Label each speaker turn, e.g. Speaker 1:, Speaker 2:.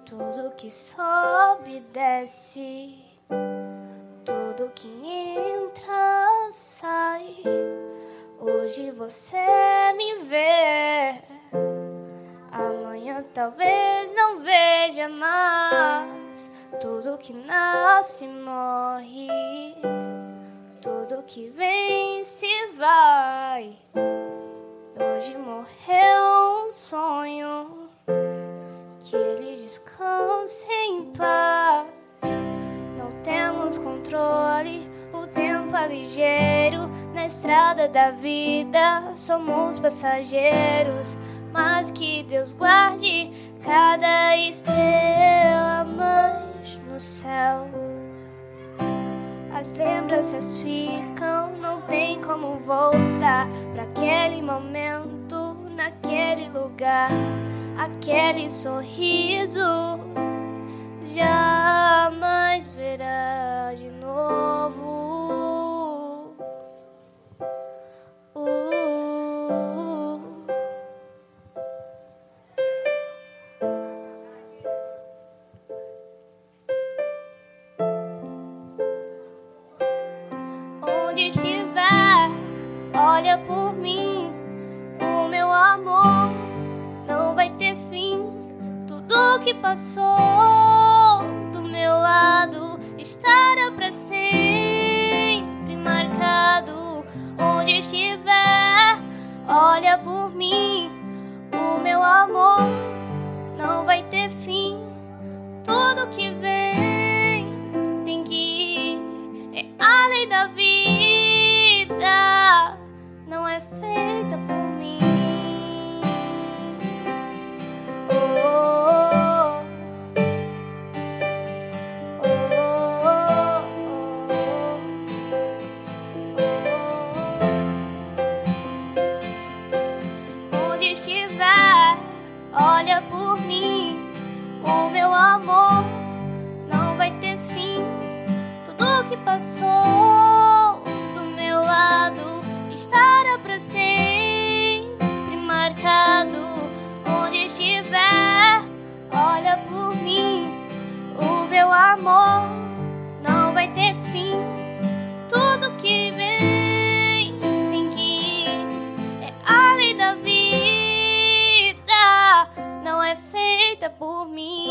Speaker 1: Tudo que sobe, desce, tudo que entra, sai. Hoje você me vê, amanhã talvez não veja mais. Tudo que nasce, morre, tudo que vem se vai. Hoje morreu um sonho, que ele descanse em paz. Não temos controle, o tempo é ligeiro. Na estrada da vida somos passageiros, mas que Deus guarde cada estrela, mas no céu as lembranças ficam, não tem como voltar pra aquele momento, naquele lugar. Aquele sorriso jamais verá de novo. Onde estiver, olha por mim, o meu amor não vai ter fim. Tudo que passou do meu lado estará pra sempre marcado. Onde estiver, olha por mim, o meu amor não vai ter fim. Tudo que vem tem que ir, é a lei da vida, não é feita por mim. Onde estiver, olha por mim, o meu amor não vai ter fim. Tudo que passou do meu lado estará pra sempre marcado. Onde estiver, olha por mim, o meu amor não vai ter fim. Tudo que vem tem que ir, é a lei da vida, não é feita por mim.